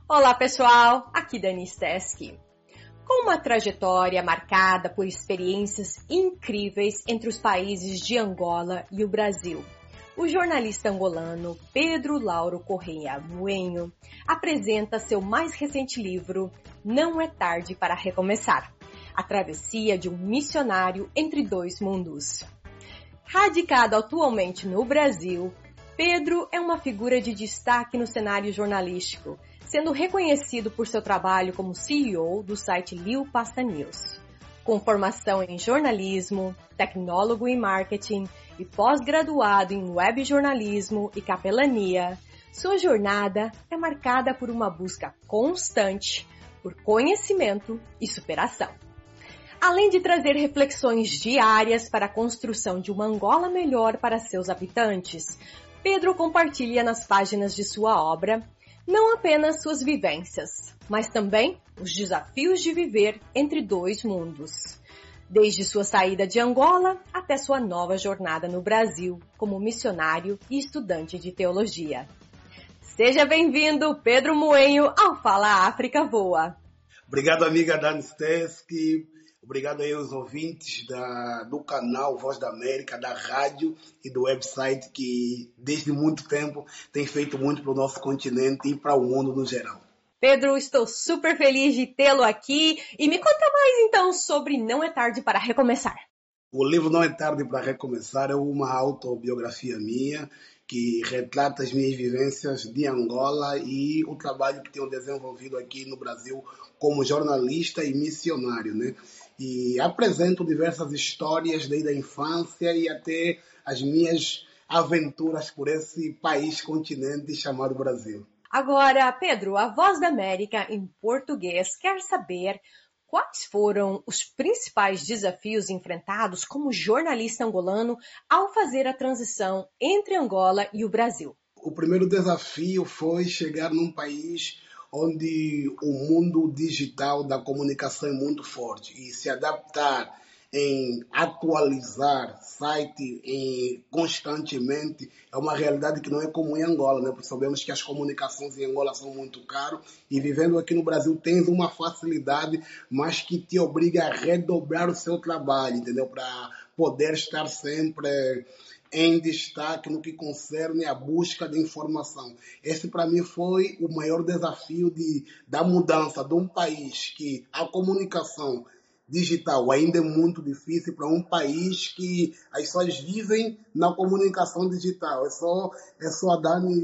Olá pessoal, aqui Dani Steski. Com uma trajetória marcada por experiências incríveis entre os países de Angola e o Brasil, o jornalista angolano Pedro Lauro Correia Bueno apresenta seu mais recente livro, Não é Tarde para Recomeçar, a travessia de um missionário entre dois mundos. Radicado atualmente no Brasil, Pedro é uma figura de destaque no cenário jornalístico, sendo reconhecido por seu trabalho como CEO do site Lil Pasta News. Com formação em jornalismo, tecnólogo em marketing e pós-graduado em webjornalismo e capelania, sua jornada é marcada por uma busca constante por conhecimento e superação. Além de trazer reflexões diárias para a construção de uma Angola melhor para seus habitantes, Pedro compartilha nas páginas de sua obra não apenas suas vivências, mas também os desafios de viver entre dois mundos. Desde sua saída de Angola até sua nova jornada no Brasil como missionário e estudante de teologia. Seja bem-vindo, Pedro Bueno, ao Fala África Voa. Obrigado, amiga Dani Steski. Obrigado aí aos ouvintes do canal Voz da América, da rádio e do website que desde muito tempo tem feito muito para o nosso continente e para o mundo no geral. Pedro, estou super feliz de tê-lo aqui e me conta mais então sobre Não é Tarde para Recomeçar. O livro Não é Tarde para Recomeçar é uma autobiografia minha que retrata as minhas vivências de Angola e o trabalho que tenho desenvolvido aqui no Brasil como jornalista e missionário, né? E apresento diversas histórias desde a infância e até as minhas aventuras por esse país, continente chamado Brasil. Agora, Pedro, a Voz da América em português quer saber quais foram os principais desafios enfrentados como jornalista angolano ao fazer a transição entre Angola e o Brasil. O primeiro desafio foi chegar num país onde o mundo digital da comunicação é muito forte e se adaptar em atualizar site constantemente é uma realidade que não é comum em Angola, né? Porque sabemos que as comunicações em Angola são muito caras e vivendo aqui no Brasil tens uma facilidade, mas que te obriga a redobrar o seu trabalho, entendeu? Para poder estar sempre em destaque no que concerne a busca de informação. Esse, para mim, foi o maior desafio da mudança de um país que a comunicação digital ainda é muito difícil para um país que as pessoas vivem na comunicação digital. É só a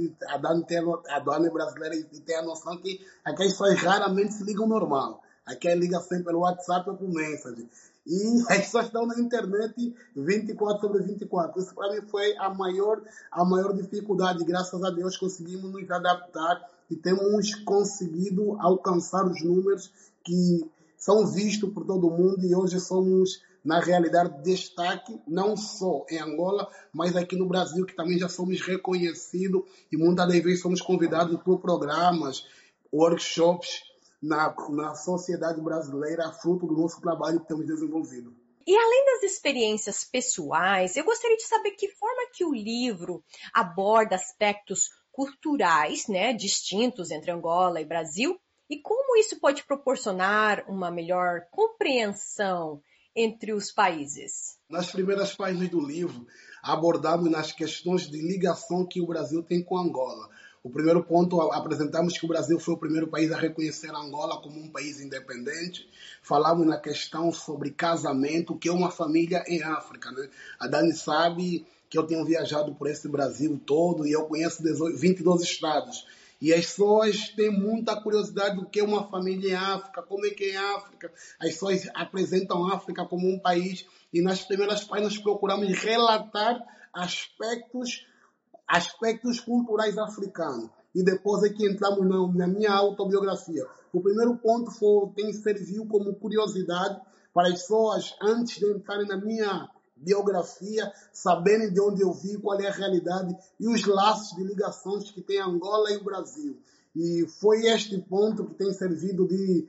Dani brasileira e ter a noção que aqui as pessoas raramente se ligam normal. Aqui liga sempre pelo WhatsApp ou por mensagem. E as pessoas estão na internet 24/24. Isso para mim foi a maior dificuldade. Graças a Deus conseguimos nos adaptar e temos conseguido alcançar os números que são vistos por todo mundo e hoje somos, na realidade, destaque, não só em Angola, mas aqui no Brasil, que também já somos reconhecidos e muitas das vezes somos convidados por programas, workshops, na sociedade brasileira, fruto do nosso trabalho que temos desenvolvido. E além das experiências pessoais, eu gostaria de saber que forma que o livro aborda aspectos culturais, né, distintos entre Angola e Brasil, e como isso pode proporcionar uma melhor compreensão entre os países. Nas primeiras páginas do livro, abordamos nas questões de ligação que o Brasil tem com Angola. O primeiro ponto, apresentamos que o Brasil foi o primeiro país a reconhecer a Angola como um país independente. Falamos na questão sobre casamento, que é uma família em África, né? A Dani sabe que eu tenho viajado por esse Brasil todo e eu conheço 22 estados. E as pessoas têm muita curiosidade do que é uma família em África, como é que é a África. As pessoas apresentam a África como um país e nas primeiras páginas procuramos relatar aspectos culturais africanos. E depois é que entramos na minha autobiografia. O primeiro ponto serviu como curiosidade para as pessoas, antes de entrarem na minha biografia, saberem de onde eu vim, qual é a realidade e os laços de ligações que tem Angola e o Brasil. E foi este ponto que tem servido de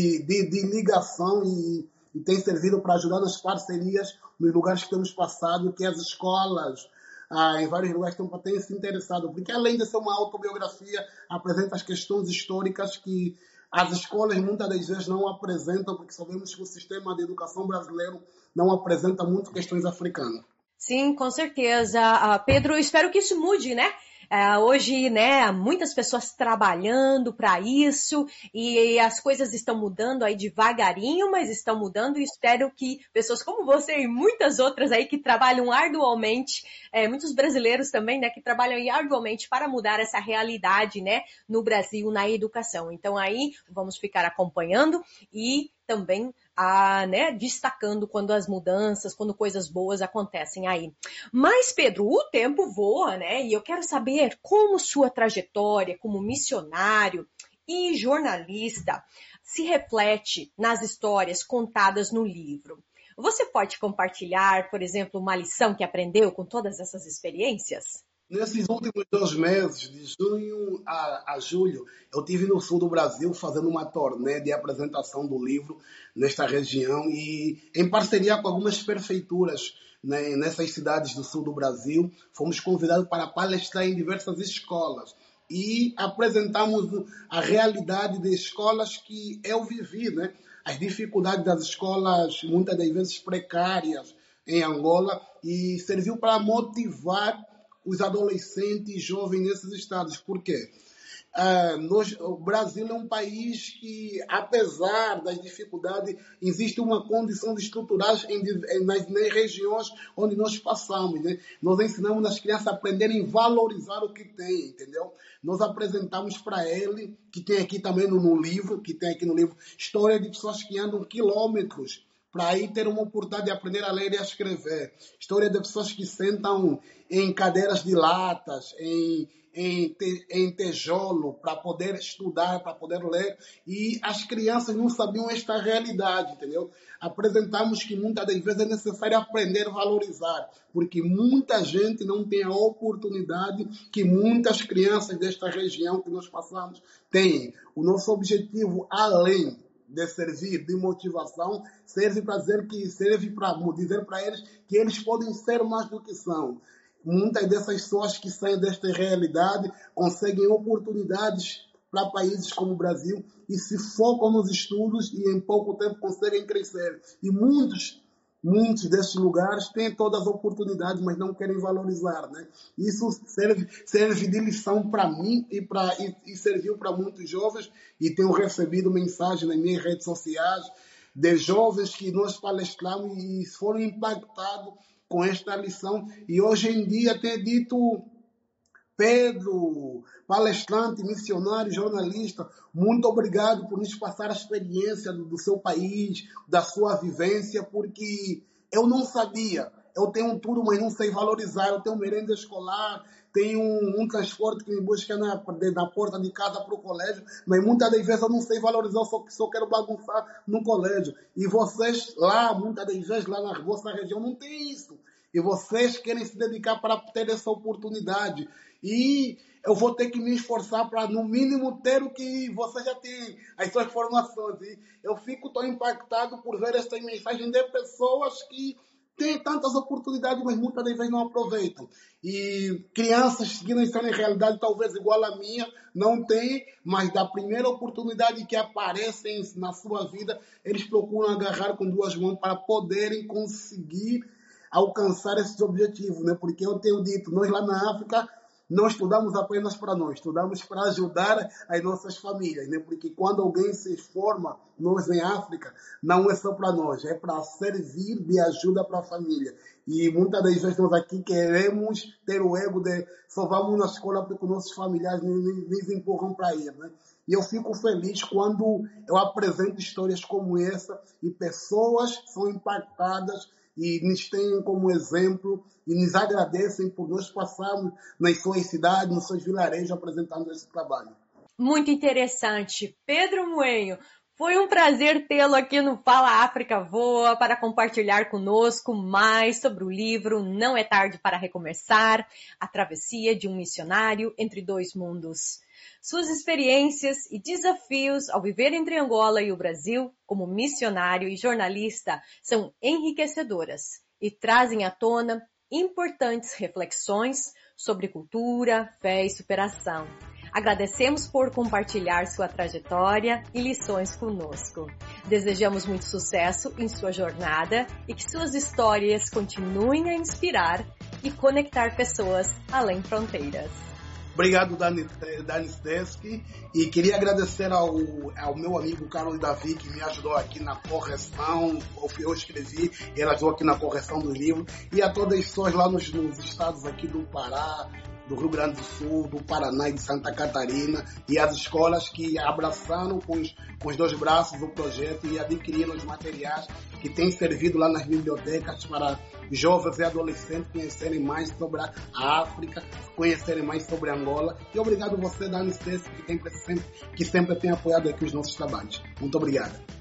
ligação e tem servido para ajudar nas parcerias nos lugares que temos passado, que é as escolas, em vários lugares têm se interessado, porque além de ser uma autobiografia, apresenta as questões históricas que as escolas muitas das vezes não apresentam, porque sabemos que o sistema de educação brasileiro não apresenta muito questões africanas. Sim, com certeza. Pedro, espero que isso mude, né? Hoje, né, muitas pessoas trabalhando para isso e as coisas estão mudando aí devagarinho, mas estão mudando e espero que pessoas como você e muitas outras aí que trabalham arduamente, muitos brasileiros também, né, que trabalham arduamente para mudar essa realidade, né, no Brasil, na educação. Então aí vamos ficar acompanhando e também né, destacando quando as mudanças, quando coisas boas acontecem aí. Mas, Pedro, o tempo voa, né? E eu quero saber como sua trajetória como missionário e jornalista se reflete nas histórias contadas no livro. Você pode compartilhar, por exemplo, uma lição que aprendeu com todas essas experiências? Nesses últimos 2 meses, de junho a julho, eu estive no sul do Brasil fazendo uma turnê de apresentação do livro nesta região e em parceria com algumas prefeituras, né, nessas cidades do sul do Brasil, fomos convidados para palestrar em diversas escolas e apresentamos a realidade de escolas que eu vivi, né? As dificuldades das escolas, muitas das vezes precárias, em Angola, e serviu para motivar os adolescentes e jovens nesses estados. Por quê? O Brasil é um país que, apesar das dificuldades, existe uma condição de estrutural nas regiões onde nós passamos. Né? Nós ensinamos as crianças a aprenderem a valorizar o que têm, entendeu? Nós apresentamos para ele, que tem aqui também no livro, história de pessoas que andam quilômetros para aí ter uma oportunidade de aprender a ler e a escrever. História de pessoas que sentam em cadeiras de latas, em tijolo, para poder estudar, para poder ler. E as crianças não sabiam esta realidade, entendeu? Apresentamos que muitas das vezes é necessário aprender a valorizar, porque muita gente não tem a oportunidade que muitas crianças desta região que nós passamos têm. O nosso objetivo, além de servir de motivação, serve para dizer para eles que eles podem ser mais do que são. Muitas dessas pessoas que saem desta realidade conseguem oportunidades para países como o Brasil e se focam nos estudos e em pouco tempo conseguem crescer. E muitos desses lugares têm todas as oportunidades, mas não querem valorizar, né? Isso serve de lição para mim e serviu para muitos jovens, e tenho recebido mensagens nas minhas redes sociais de jovens que nós palestramos e foram impactados com esta lição. E hoje em dia tem dito: Pedro, palestrante, missionário, jornalista, muito obrigado por nos passar a experiência do seu país, da sua vivência, porque eu não sabia. Eu tenho tudo, mas não sei valorizar. Eu tenho merenda escolar, tenho um transporte que me busca na porta de casa para o colégio, mas muitas das vezes eu não sei valorizar, eu só quero bagunçar no colégio. E vocês lá, muitas das vezes, lá na vossa região, não tem isso. E vocês querem se dedicar para ter essa oportunidade. E eu vou ter que me esforçar para, no mínimo, ter o que você já tem, as suas formações. E eu fico tão impactado por ver essas mensagens de pessoas que têm tantas oportunidades, mas muitas das vezes não aproveitam. E crianças que não estão em realidade talvez igual à minha, não têm, mas da primeira oportunidade que aparece na sua vida, eles procuram agarrar com duas mãos para poderem conseguir alcançar esses objetivos, né? Porque eu tenho dito, nós lá na África não estudamos apenas para nós, estudamos para ajudar as nossas famílias, né? Porque quando alguém se forma, nós em África, não é só para nós, é para servir de ajuda para a família. E muitas das vezes nós aqui queremos ter o ego de só vamos na escola porque nossos familiares nos empurram para ir, né? E eu fico feliz quando eu apresento histórias como essa e pessoas são impactadas e nos têm como exemplo e nos agradecem por nós passarmos nas suas cidades, nos seus vilarejos apresentando esse trabalho. Muito interessante. Pedro Moenho, foi um prazer tê-lo aqui no Fala África Voa para compartilhar conosco mais sobre o livro Não é Tarde para Recomeçar, a travessia de um missionário entre dois mundos. Suas experiências e desafios ao viver entre Angola e o Brasil, como missionário e jornalista, são enriquecedoras e trazem à tona importantes reflexões sobre cultura, fé e superação. Agradecemos por compartilhar sua trajetória e lições conosco. Desejamos muito sucesso em sua jornada e que suas histórias continuem a inspirar e conectar pessoas além fronteiras. Obrigado, Dani Stesky, e queria agradecer ao meu amigo Carlos Davi, que me ajudou aqui na correção, eu escrevi, ele ajudou aqui na correção do livro, e a todas as pessoas lá nos estados aqui do Pará, do Rio Grande do Sul, do Paraná e de Santa Catarina, e as escolas que abraçaram com os dois braços o projeto e adquiriram os materiais que têm servido lá nas bibliotecas para jovens e adolescentes conhecerem mais sobre a África, conhecerem mais sobre Angola. E obrigado você, Dani Stesky, que sempre tem apoiado aqui os nossos trabalhos. Muito obrigado.